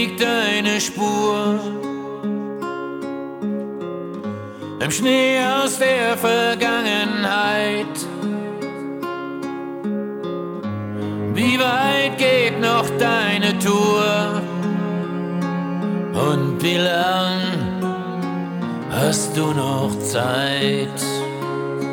liegt eine Spur im Schnee aus der Vergangenheit. Wie weit geht noch deine Tour? Und wie lang hast du noch Zeit?